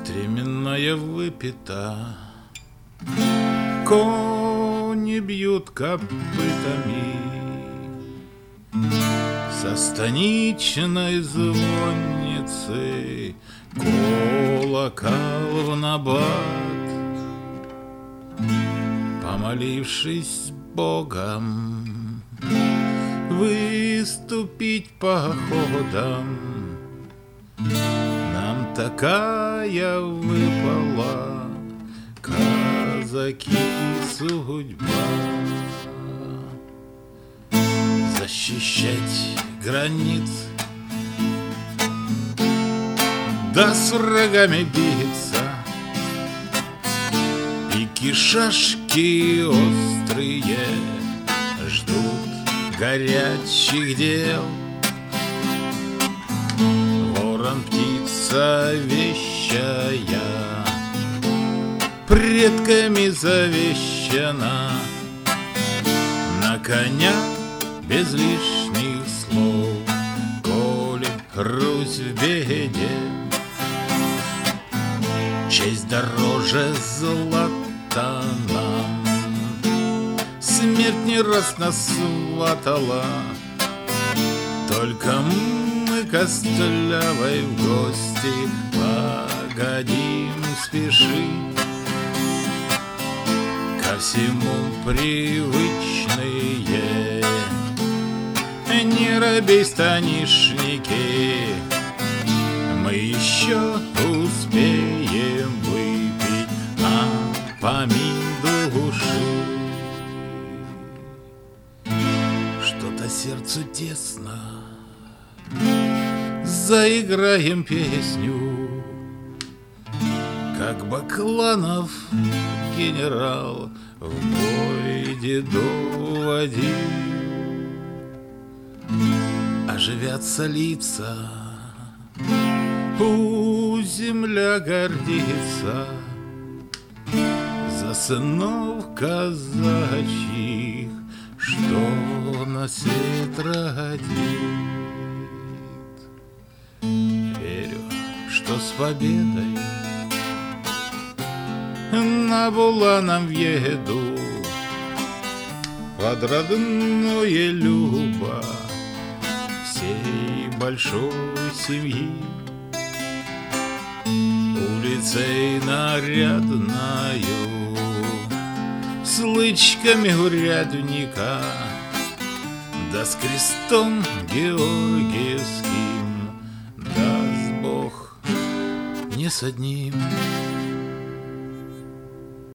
Стременная выпита, кони бьют копытами, со станичной звонницы колокол в набат. Помолившись Богом, выступить походом, нам такая выпала, казаки, судьба. Защищать границ, да с врагами биться, пики шашки острые ждут горячих дел. Ворон, птица вещая, предками завещана, на коня без лишних слов, коли Русь в беде. Честь дороже злата нам, смерть не раз нас сватала, только мы костлявой в гости погодим спешить. Ко всему привычные, не робей, станишники, мы еще успеем выпить напомин души. Что-то сердцу тесно, заиграем песню, как Бакланов генерал в бой деду водил. Оживятся лица, пусть земля гордится за сынов казачьих, что на свет родит. Верю, что с победой на Буланом въеду под родное любо всей большой семьи. Улицей нарядною с лычками урядника, да с крестом георгиевским, даст Бог не с одним.